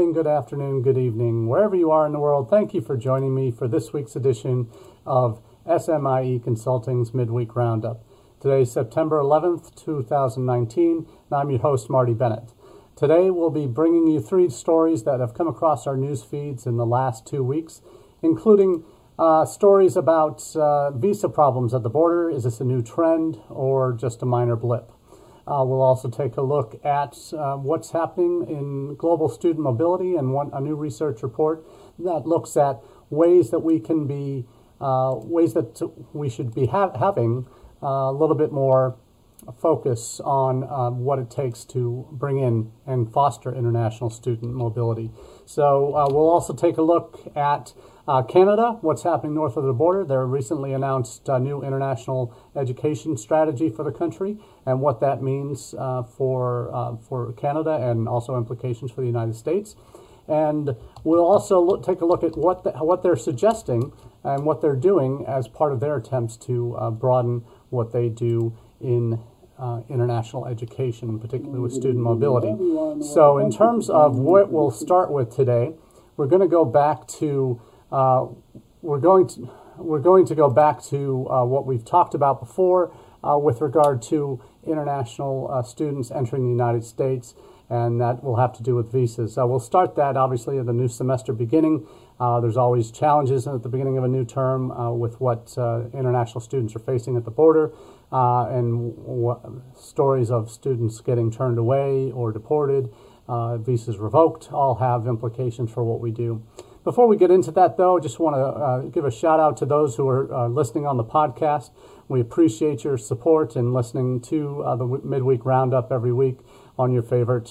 Good afternoon, good evening, wherever you are in the world. Thank you for joining me for this week's edition of SMIE Consulting's Midweek Roundup. Today is September 11th, 2019, and I'm your host, Marty Bennett. Today we'll be bringing you 3 stories that have come across our news feeds in the last 2 weeks, including stories about visa problems at the border. Is this a new trend or just a minor blip? We'll also take a look at what's happening in global student mobility and a new research report that looks at ways that we can be, ways that we should be having a little bit more focus on what it takes to bring in and foster international student mobility. So we'll also take a look at Canada, what's happening north of the border. They recently announced a new international education strategy for the country and what that means for Canada and also implications for the United States. And we'll also take a look at what they're suggesting and what they're doing as part of their attempts to broaden what they do in international education, particularly with student mobility. So in terms of what we'll start with today, we're going to go back to we're going to go back to what we've talked about before with regard to international students entering the United States, and that will have to do with visas. We'll start that obviously at the new semester beginning. There's always challenges at the beginning of a new term with what international students are facing at the border, and stories of students getting turned away or deported, visas revoked, all have implications for what we do. Before we get into that, though, I just want to give a shout out to those who are listening on the podcast. We appreciate your support in listening to the Midweek Roundup every week on your favorite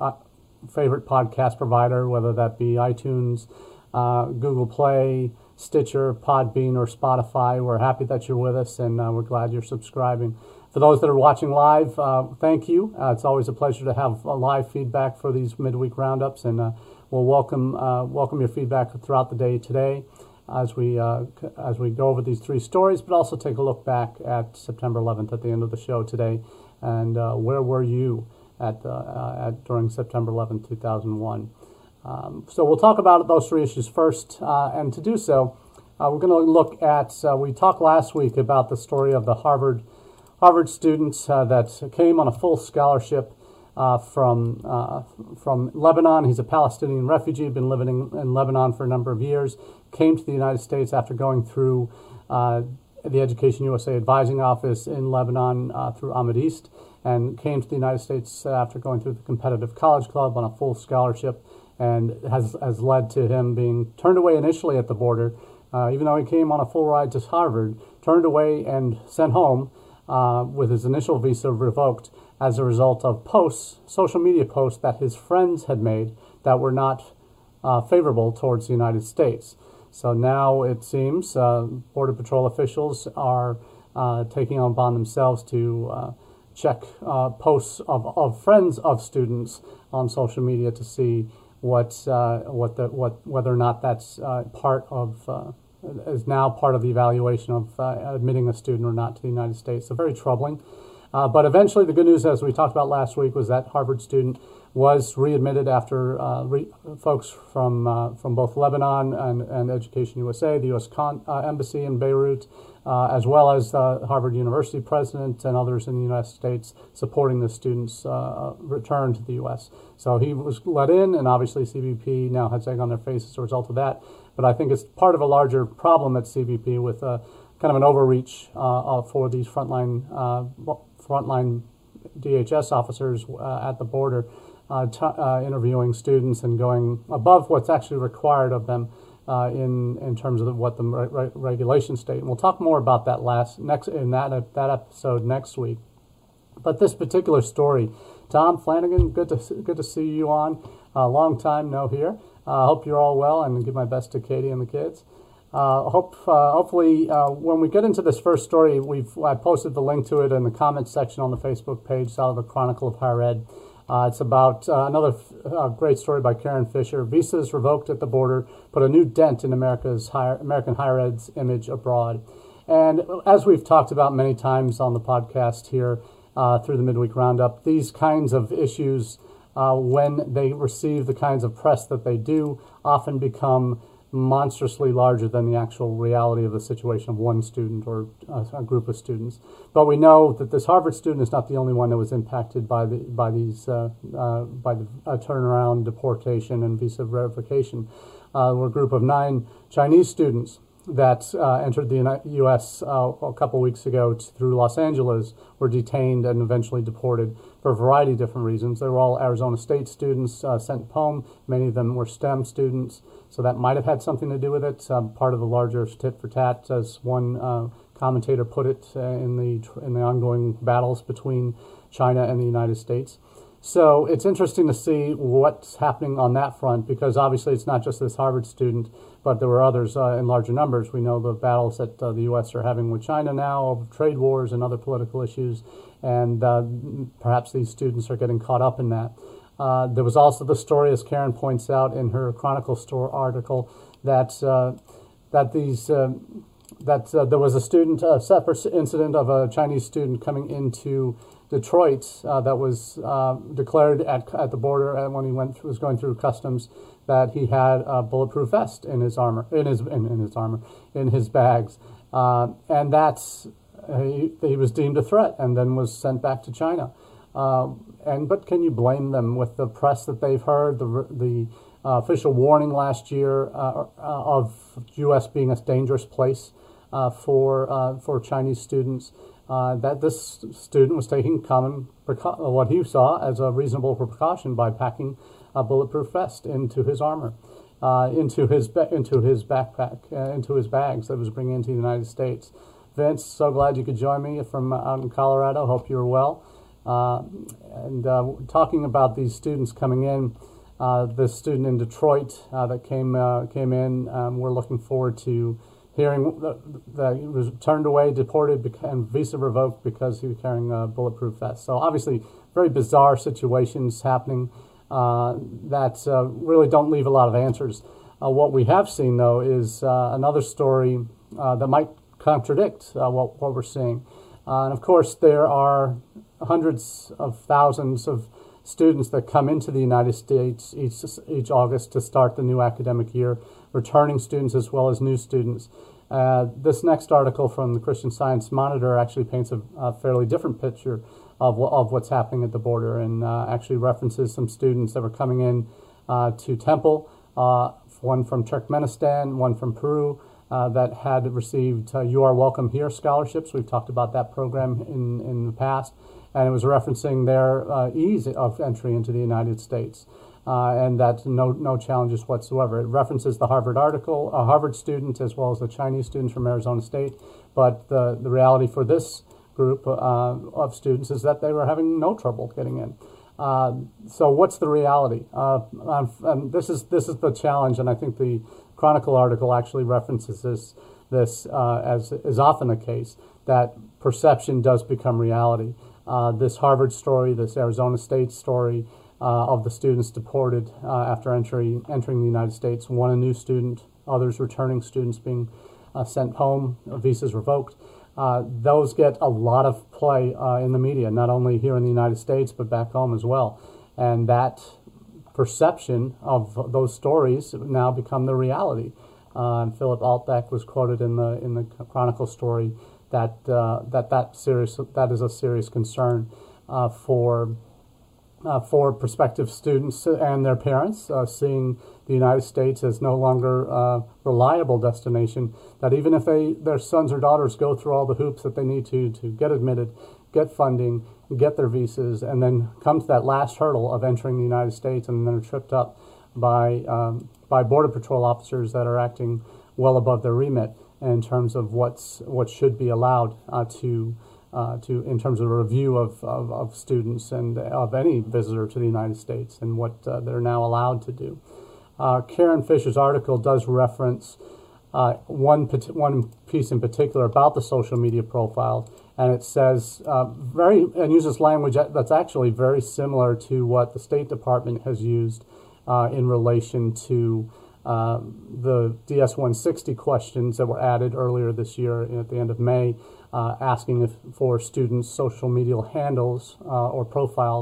podcast provider, whether that be iTunes, Google Play, Stitcher, Podbean, or Spotify. We're happy that you're with us, and we're glad you're subscribing. For those that are watching live, thank you. It's always a pleasure to have live feedback for these midweek roundups, and we'll welcome your feedback throughout the day today as we go over these 3 stories, but also take a look back at September 11th at the end of the show today, and where were you during September 11th, 2001. So we'll talk about those 3 issues first, and to do so, we're going to look at, we talked last week about the story of the Harvard students that came on a full scholarship from Lebanon. He's a Palestinian refugee, been living in Lebanon for a number of years, came to the United States after going through the Education USA Advising Office in Lebanon through Ahmed East, and came to the United States after going through the Competitive College Club on a full scholarship, and has led to him being turned away initially at the border, even though he came on a full ride to Harvard, turned away and sent home with his initial visa revoked as a result of social media posts that his friends had made that were not favorable towards the United States. So now it seems Border Patrol officials are taking upon themselves to check posts of friends of students on social media to see whether or not that's is now part of the evaluation of admitting a student or not to the United States. So very troubling. But eventually the good news, as we talked about last week, was that Harvard student was readmitted after folks from both Lebanon and Education USA, the U.S. Embassy in Beirut, as well as Harvard University president and others in the United States supporting the student's return to the U.S. So he was let in, and obviously CBP now has egg on their face as a result of that. But I think it's part of a larger problem at CBP with kind of an overreach for these frontline DHS officers at the border, interviewing students and going above what's actually required of them in terms of what the regulations state. And we'll talk more about that in that episode next week. But this particular story, Tom Flanagan, good to see you on. Long time no here. Hope you're all well, and give my best to Katie and the kids. Hopefully, when we get into this first story, I posted the link to it in the comments section on the Facebook page, out of the Chronicle of Higher Ed. It's about another great story by Karen Fisher. Visas revoked at the border put a new dent in American higher ed's image abroad. And as we've talked about many times on the podcast here through the Midweek Roundup, these kinds of issues when they receive the kinds of press that they do, often become monstrously larger than the actual reality of the situation of one student or a group of students. But we know that this Harvard student is not the only one that was impacted by the turnaround, deportation, and visa verification. There were a group of 9 Chinese students that entered the U.S. A couple weeks ago through Los Angeles, were detained and eventually deported for a variety of different reasons. They were all Arizona State students sent home. Many of them were STEM students, so that might have had something to do with it. Part of the larger tit for tat, as one commentator put it, in the ongoing battles between China and the United States. So it's interesting to see what's happening on that front, because obviously it's not just this Harvard student, but there were others in larger numbers. We know the battles that the U.S. are having with China now over trade wars and other political issues, and perhaps these students are getting caught up in that. There was also the story, as Karen points out in her Chronicle Store article, that there was a separate incident of a Chinese student coming into Detroit that was declared at the border when he was going through customs that he had a bulletproof vest in his armor, in his bags, and that's he was deemed a threat and then was sent back to China. But can you blame them with the press that they've heard, the official warning last year of U.S. being a dangerous place for Chinese students? That this student was taking what he saw as a reasonable precaution by packing a bulletproof vest into his armor, into his backpack, into his bags that was bringing into the United States. Vince, so glad you could join me from out in Colorado. Hope you're well. Talking about these students coming in, this student in Detroit that came in, we're looking forward to hearing that he was turned away, deported, and visa revoked because he was carrying a bulletproof vest. So obviously very bizarre situations happening that really don't leave a lot of answers. What we have seen, though, is another story that might contradict what we're seeing. And of course, there are hundreds of thousands of students that come into the United States each August to start the new academic year, returning students as well as new students. This next article from the Christian Science Monitor actually paints a fairly different picture of what's happening at the border, and actually references some students that were coming in to Temple, one from Turkmenistan, one from Peru, that had received You Are Welcome Here scholarships. We've talked about that program in the past, and it was referencing their ease of entry into the United States, and that no challenges whatsoever. It references the Harvard article, a Harvard student, as well as the Chinese students from Arizona State, but the reality for this group of students is that they were having no trouble getting in. So what's the reality? And this is the challenge, and I think the Chronicle article actually references this as is often the case, that perception does become reality. This Harvard story, this Arizona State story of the students deported after entering the United States, one a new student, others returning students being sent home, visas revoked. Those get a lot of play in the media, not only here in the United States, but back home as well. And that perception of those stories now become the reality. And Philip Altbeck was quoted in the Chronicle story that is a serious concern for prospective students and their parents, seeing the United States as no longer a reliable destination, that even if their sons or daughters go through all the hoops that they need to get admitted, get funding, get their visas, and then come to that last hurdle of entering the United States, and then are tripped up by Border Patrol officers that are acting well above their remit in terms of what should be allowed to in terms of a review of students and of any visitor to the United States, and what they're now allowed to do. Karen Fisher's article does reference one piece in particular about the social media profile, and it says and uses language that's actually very similar to what the State Department has used in relation to the DS-160 questions that were added earlier this year at the end of May, asking for students' social media handles or profiles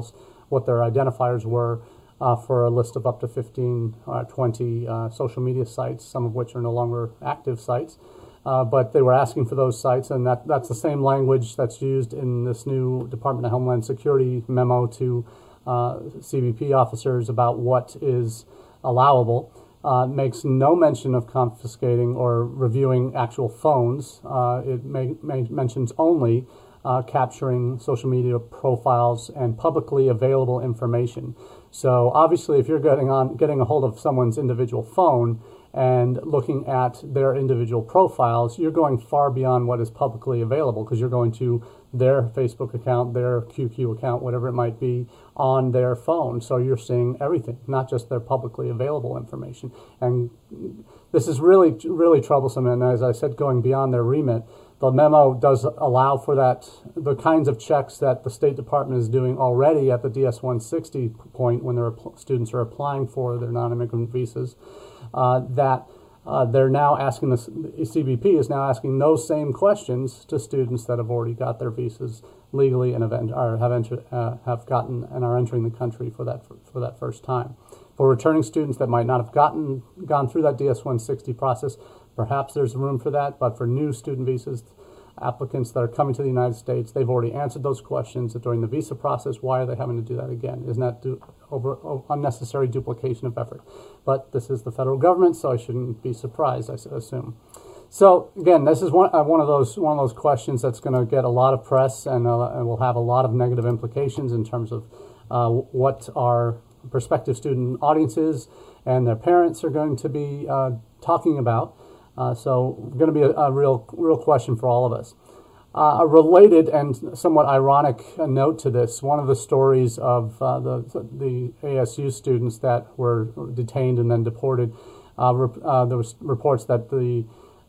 what their identifiers were for a list of up to 15 or 20 social media sites, some of which are no longer active sites. But they were asking for those sites, and that's the same language that's used in this new Department of Homeland Security memo to CBP officers about what is allowable. Makes no mention of confiscating or reviewing actual phones. It mentions only capturing social media profiles and publicly available information. So obviously, if you're getting a hold of someone's individual phone and looking at their individual profiles, you're going far beyond what is publicly available, because you're going to their Facebook account, their QQ account, whatever it might be, on their phone. So you're seeing everything, not just their publicly available information. And this is really, really troublesome. And as I said, going beyond their remit, the memo does allow for that, the kinds of checks that the State Department is doing already at the DS-160 point when their students are applying for their non-immigrant visas, they're now asking, the CBP is now asking those same questions to students that have already got their visas legally and have gotten and are entering the country for that first time. For returning students that might not have gone through that DS-160 process, perhaps there's room for that, but for new student visas, applicants that are coming to the United States, they've already answered those questions during the visa process. Why are they having to do that again? Isn't that unnecessary duplication of effort? But this is the federal government, so I shouldn't be surprised, I assume. So again, this is one of those questions that's going to get a lot of press and will have a lot of negative implications in terms of what our prospective student audiences and their parents are going to be talking about. So going to be a real question for all of us. A related and somewhat ironic note to this, one of the stories of the ASU students that were detained and then deported, there was reports that the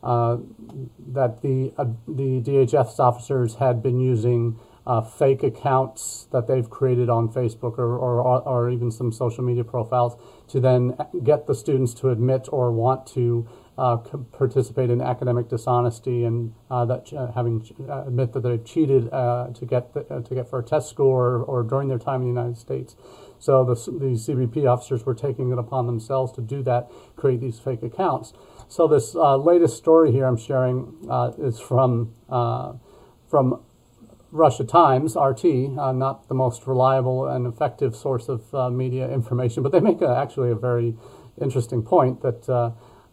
DHS officers had been using fake accounts that they've created on Facebook or even some social media profiles to then get the students to admit or want to participate in academic dishonesty and admit that they've cheated to get for a test score or during their time in the United States. So the CBP officers were taking it upon themselves to do that, create these fake accounts. So this latest story here I'm sharing is from Russia Times, RT, not the most reliable and effective source of media information, but they make actually a very interesting point that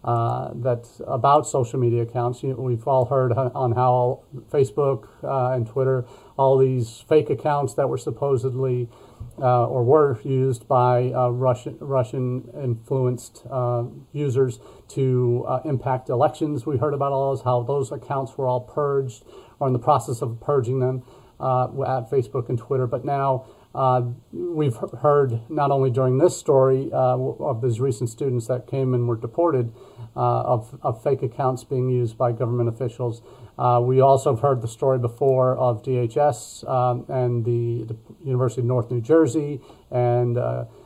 about social media accounts. We've all heard on how Facebook and Twitter, all these fake accounts that were supposedly or were used by Russian-influenced users to impact elections. We heard about all those, how those accounts were all purged or in the process of purging them at Facebook and Twitter. But now we've heard, not only during this story of these recent students that came and were deported, of fake accounts being used by government officials. We also have heard the story before of DHS and the University of North New Jersey and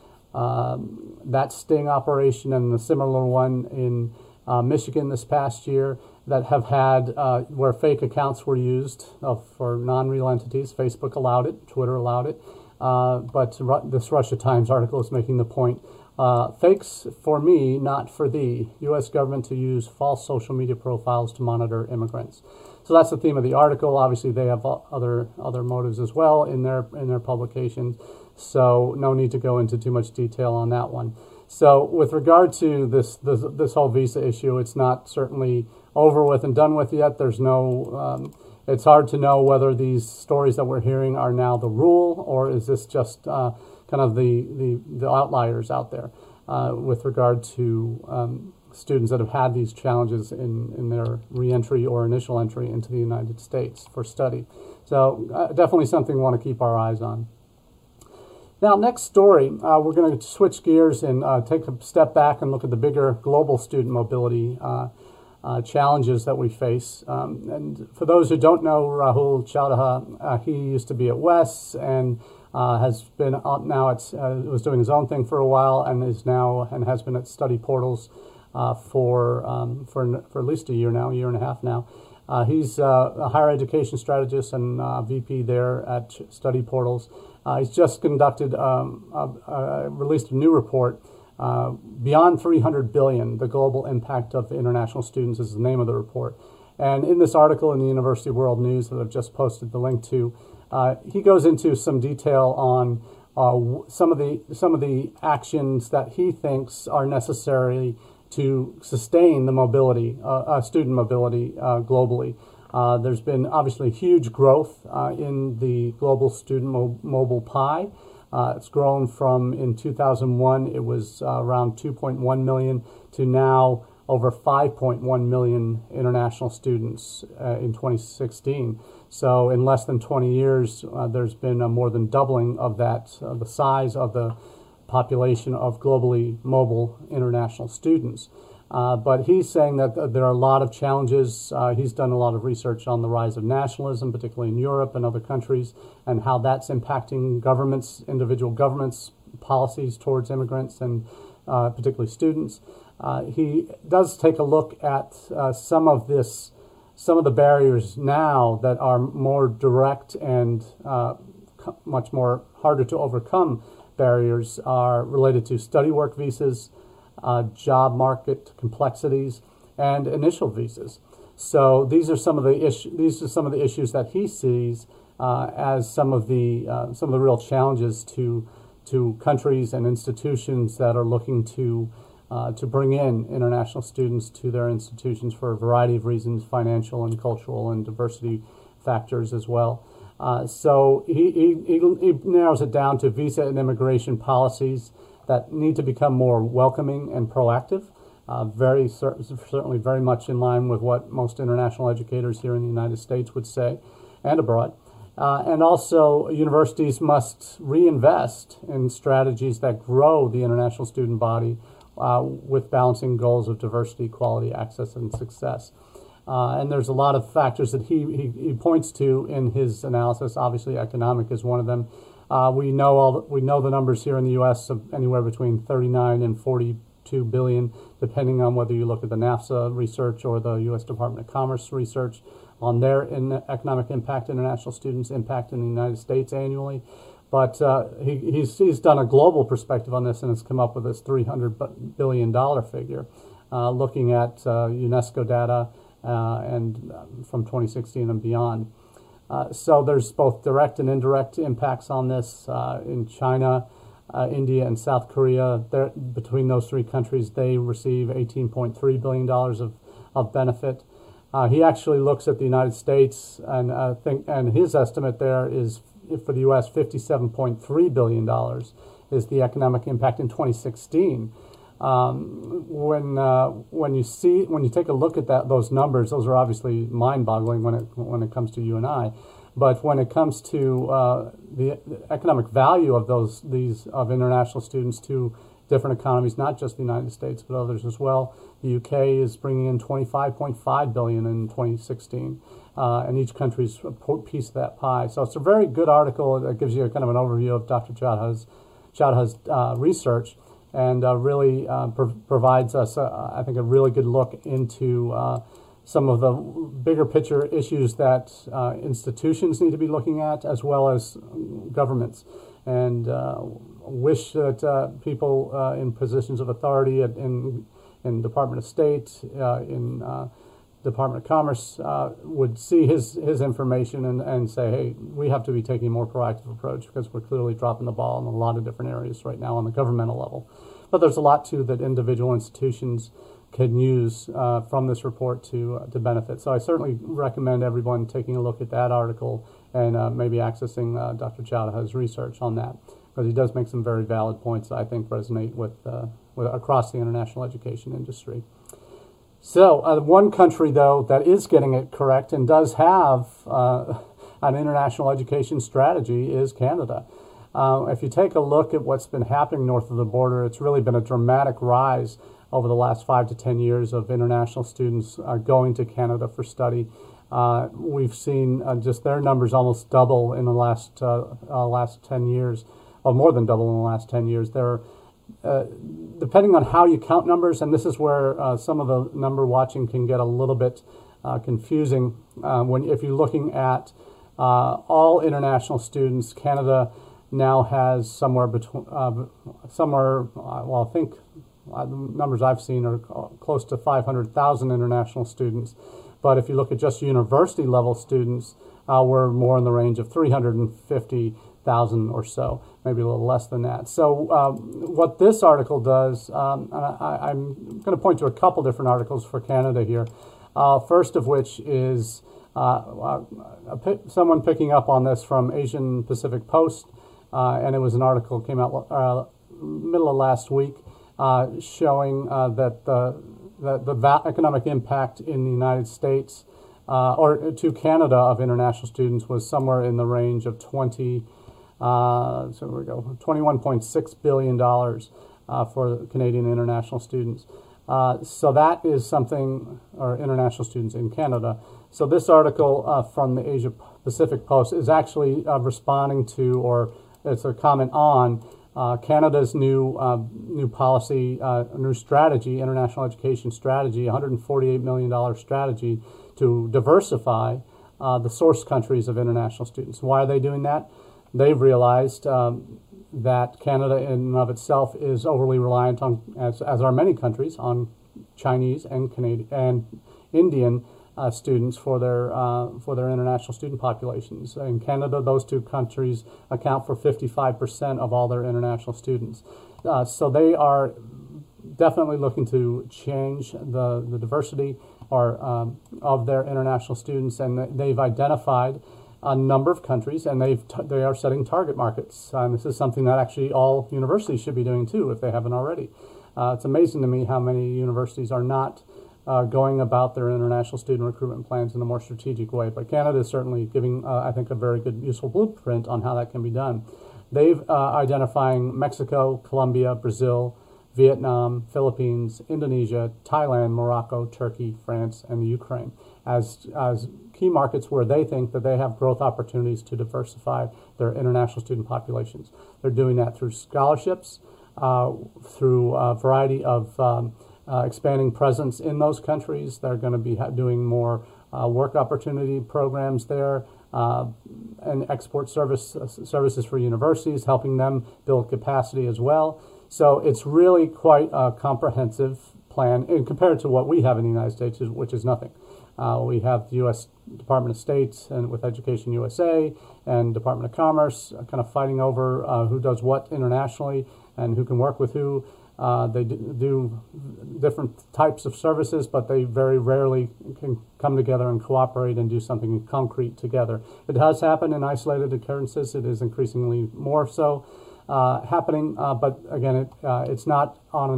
that sting operation, and the similar one in Michigan this past year that have had where fake accounts were used for non-real entities. Facebook allowed it, Twitter allowed it, but this Russia Times article is making the point. Fakes for me, not for thee. U.S. government to use false social media profiles to monitor immigrants. So that's the theme of the article. Obviously, they have other motives as well in their publications. So no need to go into too much detail on that one. So with regard to this whole visa issue, it's not certainly over with and done with yet. There's no. It's hard to know whether these stories that we're hearing are now the rule, or is this just kind of the outliers out there with regard to students that have had these challenges in their reentry or initial entry into the United States for study. So definitely something we want to keep our eyes on. Now, next story, we're going to switch gears and take a step back and look at the bigger global student mobility challenges that we face. And for those who don't know Rahul Chowdhury, he used to be at Wes and has been now was doing his own thing for a while and is now and has been at Study Portals for at least a year and a half now. He's a higher education strategist and VP there at Study Portals, He's just released a new report, Beyond 300 Billion, the Global Impact of International Students is the name of the report. And in this article in the University World News that I've just posted the link to, he goes into some detail on some of the actions that he thinks are necessary to sustain the mobility, student mobility globally. There's been obviously huge growth in the global student mobile pie. It's grown from, in 2001, it was around 2.1 million to now over 5.1 million international students in 2016. So in less than 20 years, there's been a more than doubling of that, the size of the population of globally mobile international students. But he's saying that there are a lot of challenges. He's done a lot of research on the rise of nationalism, particularly in Europe and other countries, and how that's impacting governments, individual governments' policies towards immigrants and particularly students. He does take a look at some of the barriers now that are more direct and much more harder to overcome. Barriers are related to study work visas, job market complexities, and initial visas. So these are some of the issues that he sees as some of the real challenges to countries and institutions that are looking to bring in international students to their institutions for a variety of reasons, financial and cultural and diversity factors as well. So he narrows it down to visa and immigration policies that need to become more welcoming and proactive, certainly very much in line with what most international educators here in the United States would say and abroad. And also, universities must reinvest in strategies that grow the international student body with balancing goals of diversity, quality, access, and success. And there's a lot of factors that he points to in his analysis. Obviously, economic is one of them. We know the numbers here in the U.S. of anywhere between 39 and 42 billion, depending on whether you look at the NAFSA research or the U.S. Department of Commerce research on their economic impact, international students' impact in the United States annually. But he's done a global perspective on this and has come up with this $300 billion figure, looking at UNESCO data and from 2016 and beyond. So there's both direct and indirect impacts on this in China, India, and South Korea. Between those three countries, they receive $18.3 billion of benefit. He actually looks at the United States, and his estimate there is, for the U.S., $57.3 billion is the economic impact in 2016. When you take a look at those numbers, those are obviously mind-boggling when it comes to you and I. But when it comes to the economic value of of international students to different economies, not just the United States but others as well, the UK is bringing in $25.5 billion in 2016, and each country's a piece of that pie. So it's a very good article that gives you kind of an overview of Dr. Chadha's research. And really provides us, I think, a really good look into some of the bigger picture issues that institutions need to be looking at, as well as governments. And wish that people in positions of authority in Department of State, in Department of Commerce would see his information and say, hey, we have to be taking a more proactive approach because we're clearly dropping the ball in a lot of different areas right now on the governmental level. But there's a lot, too, that individual institutions can use from this report to benefit. So I certainly recommend everyone taking a look at that article and maybe accessing Dr. Chadha's research on that, because he does make some very valid points that I think resonate with across the international education industry. So one country, though, that is getting it correct and does have an international education strategy is Canada. If you take a look at what's been happening north of the border, it's really been a dramatic rise over the last 5 to 10 years of international students going to Canada for study. We've seen just their numbers almost double in the last 10 years, or more than double in the last 10 years. They're depending on how you count numbers, and this is where some of the number watching can get a little bit confusing. If you're looking at all international students, Canada now has somewhere between, well, I think the numbers I've seen are close to 500,000 international students. But if you look at just university level students, we're more in the range of 350,000 or so, maybe a little less than that. So what this article does, I'm going to point to a couple different articles for Canada here. First of which is someone picking up on this from Asian Pacific Post, and it was an article that came out middle of last week showing that the economic impact in the United States or to Canada of international students was somewhere in the range of $21.6 billion for Canadian international students. So that is something, or international students in Canada. So this article from the Asia Pacific Post is actually responding to, or it's a comment on, Canada's new policy, new strategy, international education strategy, $148 million strategy to diversify the source countries of international students. Why are they doing that? They've realized that Canada in and of itself is overly reliant on, as are many countries, on Chinese and Canadian and Indian students for their international student populations. In Canada, those two countries account for 55% of all their international students. So they are definitely looking to change the diversity of their international students, and they've identified a number of countries, and they are setting target markets. And this is something that actually all universities should be doing too, if they haven't already. It's amazing to me how many universities are not going about their international student recruitment plans in a more strategic way. But Canada is certainly giving, I think, a very good, useful blueprint on how that can be done. They've identifying Mexico, Colombia, Brazil, Vietnam, Philippines, Indonesia, Thailand, Morocco, Turkey, France, and the Ukraine as key markets where they think that they have growth opportunities to diversify their international student populations. They're doing that through scholarships, through a variety of expanding presence in those countries. They're going to be doing more work opportunity programs there, and export services for universities, helping them build capacity as well. So it's really quite a comprehensive plan compared to what we have in the United States, which is nothing. We have the U.S. Department of State and with Education USA and Department of Commerce kind of fighting over who does what internationally and who can work with who. They do different types of services, but they very rarely can come together and cooperate and do something concrete together. It does happen in isolated occurrences. It is increasingly more so happening, but again, it's not on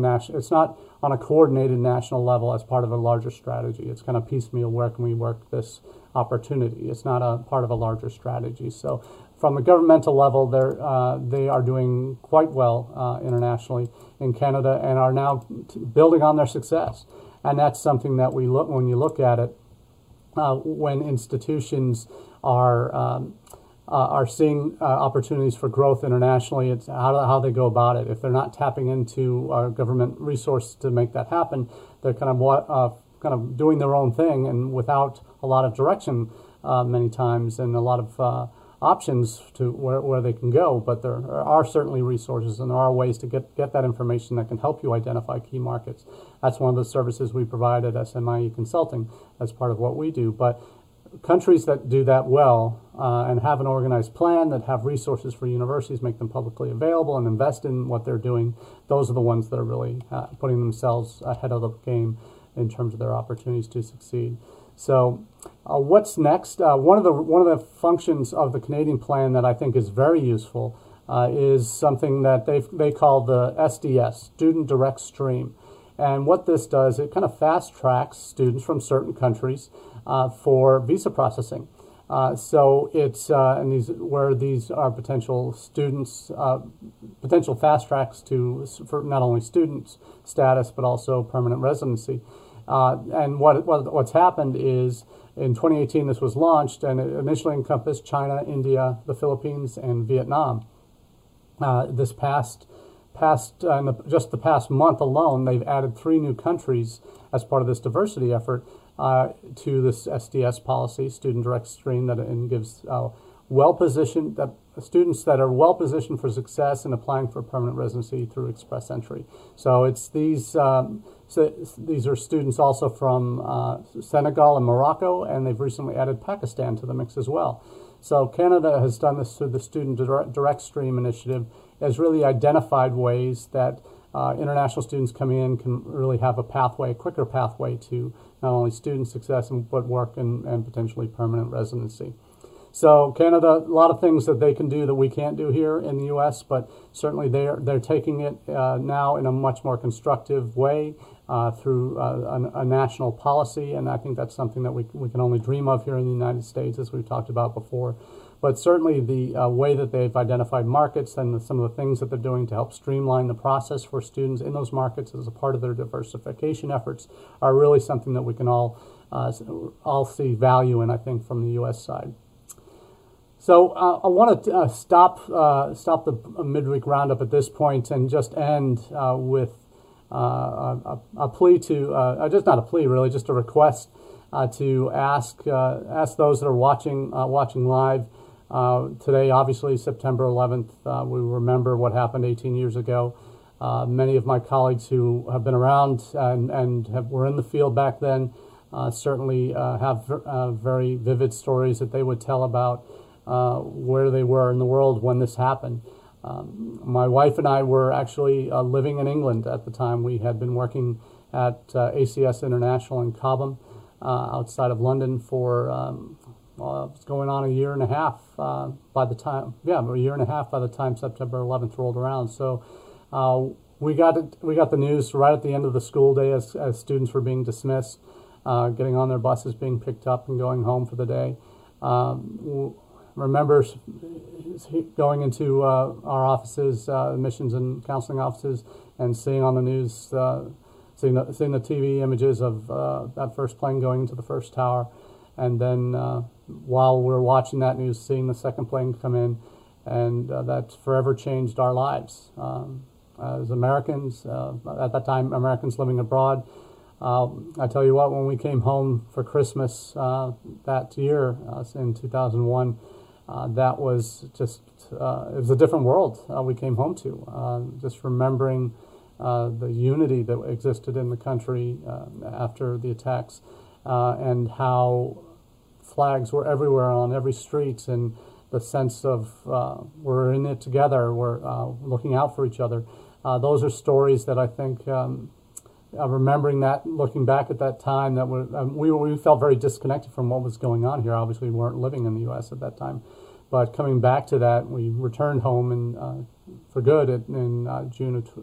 a coordinated national level as part of a larger strategy. It's kind of piecemeal. Where can we work this opportunity? It's not a part of a larger strategy. So, from the governmental level, they are doing quite well internationally in Canada and are now building on their success. And that's something that we look when you look at it. When institutions are seeing opportunities for growth internationally, it's how they go about it. If they're not tapping into government resources to make that happen, they're kind of doing their own thing and without a lot of direction many times and a lot of options to where they can go. But there are certainly resources and there are ways to get that information that can help you identify key markets. That's one of the services we provide at SMIE Consulting as part of what we do. But countries that do that well and have an organized plan, that have resources for universities, make them publicly available and invest in what they're doing, those are the ones that are really putting themselves ahead of the game in terms of their opportunities to succeed. So what's next? One of the functions of the Canadian plan that I think is very useful is something that they call the SDS, Student Direct Stream. And what this does, it kind of fast tracks students from certain countries for visa processing. So it's where these are potential students, potential fast tracks for not only students status but also permanent residency. And what's happened is in 2018 this was launched, and it initially encompassed China, India, the Philippines, and Vietnam. Just the past month alone, they've added 3 new countries as part of this diversity effort to this SDS policy, Student Direct Stream, that gives well-positioned, that students that are well positioned for success in applying for permanent residency through express entry. So it's these these are students also from Senegal and Morocco, and they've recently added Pakistan to the mix as well. So Canada has done this through the Student Direct Stream initiative, has really identified ways that international students coming in can really have a pathway, a quicker pathway to not only student success but work and potentially permanent residency. So Canada, a lot of things that they can do that we can't do here in the U.S., but certainly they're taking it now in a much more constructive way through a national policy, and I think that's something that we can only dream of here in the United States, as we've talked about before. But certainly the way that they've identified markets and some of the things that they're doing to help streamline the process for students in those markets as a part of their diversification efforts are really something that we can all see value in, I think, from the U.S. side. So I want to stop the midweek roundup at this point and just end with a plea to, just not a plea really, just a request to ask those that are watching live today. Obviously, September 11th, we remember what happened 18 years ago. Many of my colleagues who have been around and were in the field back then certainly have very vivid stories that they would tell about where they were in the world when this happened. My wife and I were actually living in England at the time. We had been working at ACS International in Cobham, outside of London, for it was going on a year and a half by the time, a year and a half by the time September 11th rolled around. So we got the news right at the end of the school day as students were being dismissed, getting on their buses, being picked up, and going home for the day. Remember going into our offices, admissions and counseling offices, and seeing on the news, seeing the TV images of that first plane going into the first tower, and then while we're watching that news, seeing the second plane come in, and that forever changed our lives as Americans. At that time, Americans living abroad. I tell you what, when we came home for Christmas that year in 2001. That was just, it was a different world we came home to. Just remembering the unity that existed in the country after the attacks, and how flags were everywhere on every street, and the sense of we're in it together, we're looking out for each other. Those are stories that I think, remembering that, looking back at that time, that we felt very disconnected from what was going on here. Obviously, we weren't living in the U.S. at that time. But coming back to that, we returned home for good in June of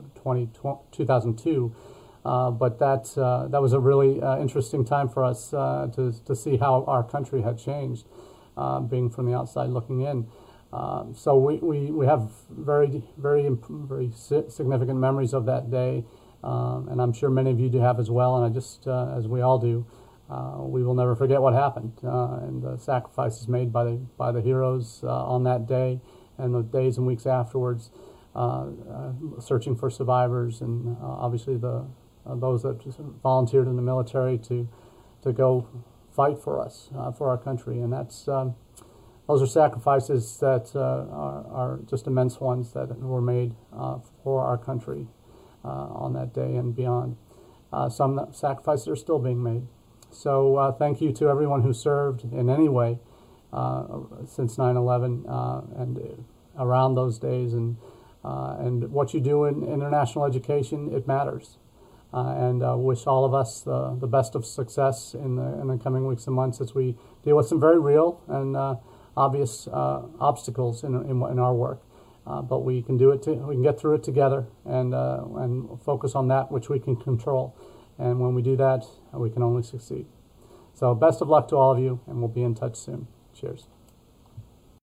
2002. But that was a really interesting time for us to see how our country had changed, being from the outside looking in. So we have very significant memories of that day, and I'm sure many of you do have as well. And I just, as we all do, we will never forget what happened and the sacrifices made by the heroes on that day and the days and weeks afterwards, searching for survivors, and obviously those that just volunteered in the military to go fight for us, for our country. And that's those are sacrifices that are just immense ones that were made for our country on that day and beyond. Some sacrifices are still being made. So thank you to everyone who served in any way since 9/11 and around those days, and what you do in international education, it matters. And wish all of us the best of success in the coming weeks and months as we deal with some very real and obvious obstacles in our work. But we can do it. We can get through it together and focus on that which we can control. And when we do that, we can only succeed. So best of luck to all of you, and we'll be in touch soon. Cheers.